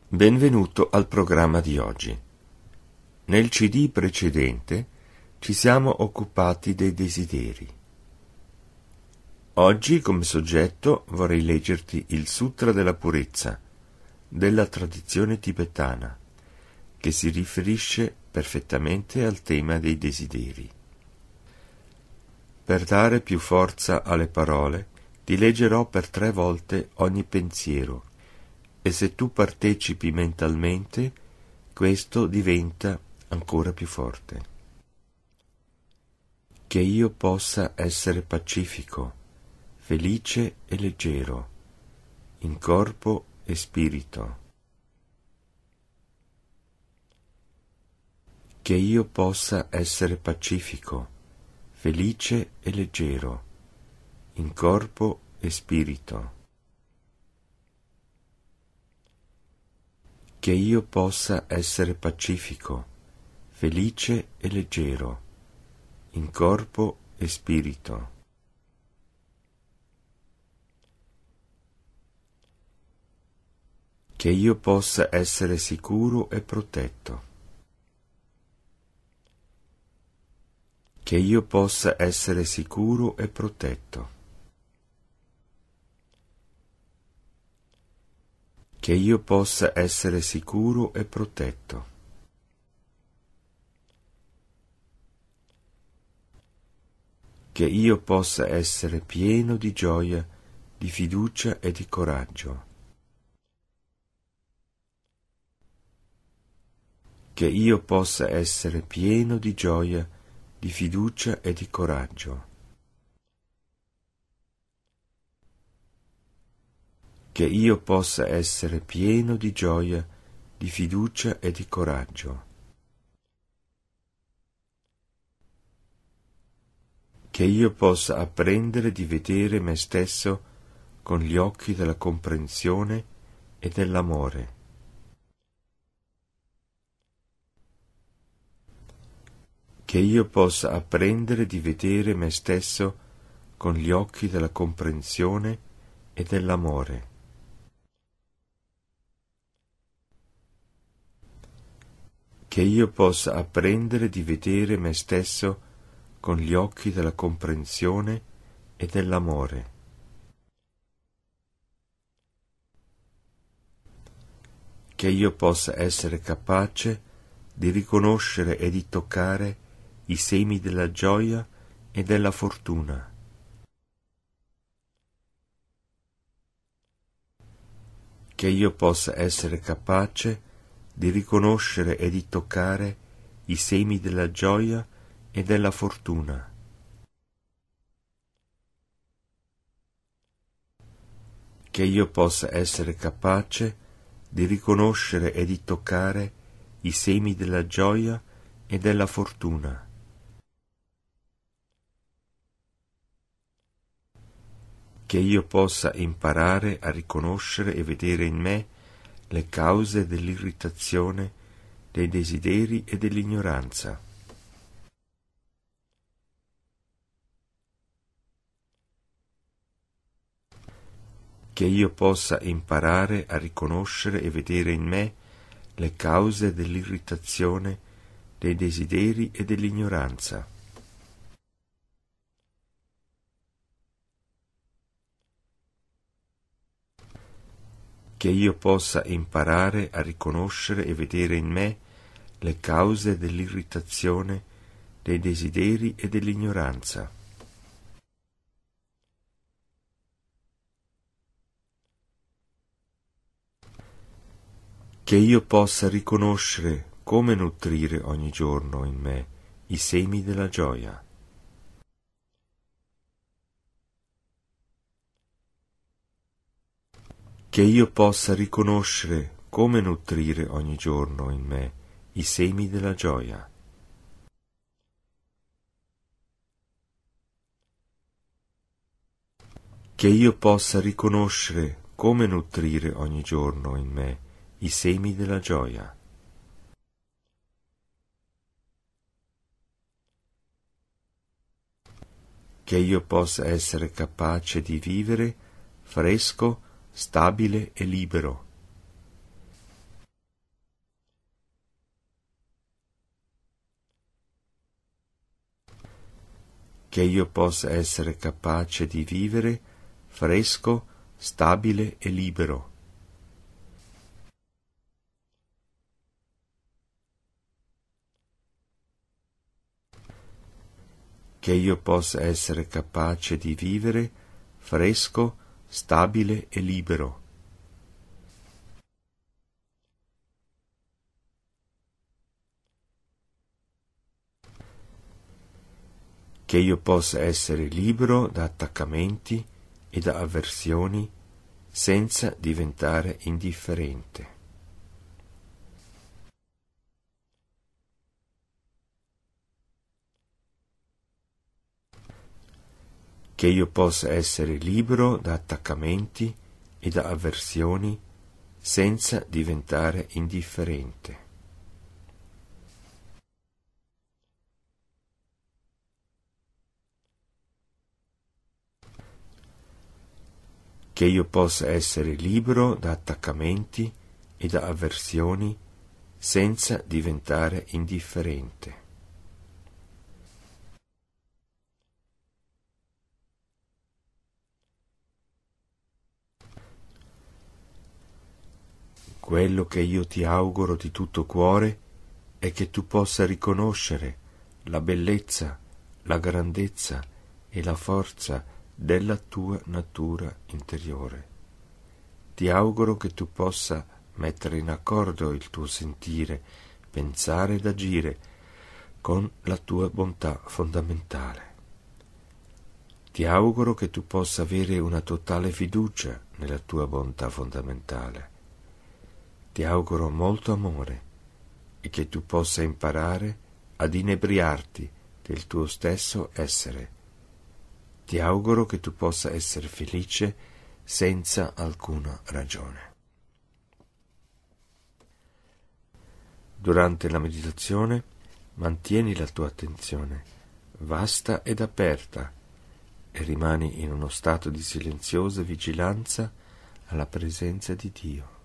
Benvenuto al programma di oggi. Nel CD precedente ci siamo occupati dei desideri. Oggi come soggetto vorrei leggerti il Sutra della Purezza della tradizione tibetana, che si riferisce perfettamente al tema dei desideri. Per dare più forza alle parole, ti leggerò per 3 volte ogni pensiero, e se tu partecipi mentalmente, questo diventa ancora più forte. Che io possa essere pacifico, felice e leggero, in corpo e spirito. Che io possa essere pacifico, felice e leggero, in corpo e spirito. Che io possa essere pacifico, felice e leggero, in corpo e spirito. Che io possa essere sicuro e protetto. Che io possa essere sicuro e protetto. Che io possa essere sicuro e protetto. Che io possa essere pieno di gioia, di fiducia e di coraggio. Che io possa essere pieno di gioia, di fiducia e di coraggio. Che io possa essere pieno di gioia, di fiducia e di coraggio. Che io possa apprendere di vedere me stesso con gli occhi della comprensione e dell'amore. Che io possa apprendere di vedere me stesso con gli occhi della comprensione e dell'amore. Che io possa apprendere di vedere me stesso con gli occhi della comprensione e dell'amore. Che io possa essere capace di riconoscere e di toccare i semi della gioia e della fortuna. Che io possa essere capace di riconoscere e di toccare i semi della gioia e della fortuna. Che io possa essere capace di riconoscere e di toccare i semi della gioia e della fortuna. Che io possa imparare a riconoscere e vedere in me le cause dell'irritazione, dei desideri e dell'ignoranza. Che io possa imparare a riconoscere e vedere in me le cause dell'irritazione, dei desideri e dell'ignoranza. Che io possa imparare a riconoscere e vedere in me le cause dell'irritazione, dei desideri e dell'ignoranza. Che io possa riconoscere come nutrire ogni giorno in me i semi della gioia. Che io possa riconoscere come nutrire ogni giorno in me i semi della gioia. Che io possa riconoscere come nutrire ogni giorno in me i semi della gioia. Che io possa essere capace di vivere fresco, stabile e libero. che io possa essere capace di vivere fresco, stabile e libero. Che io possa essere capace di vivere fresco, stabile e libero. Che io possa essere libero da attaccamenti e da avversioni senza diventare indifferente. Che io possa essere libero da attaccamenti e da avversioni senza diventare indifferente. Che io possa essere libero da attaccamenti e da avversioni senza diventare indifferente. Quello che io ti auguro di tutto cuore è che tu possa riconoscere la bellezza, la grandezza e la forza della tua natura interiore. Ti auguro che tu possa mettere in accordo il tuo sentire, pensare ed agire con la tua bontà fondamentale. Ti auguro che tu possa avere una totale fiducia nella tua bontà fondamentale. Ti auguro molto amore e che tu possa imparare ad inebriarti del tuo stesso essere. Ti auguro che tu possa essere felice senza alcuna ragione. Durante la meditazione mantieni la tua attenzione vasta ed aperta e rimani in uno stato di silenziosa vigilanza alla presenza di Dio.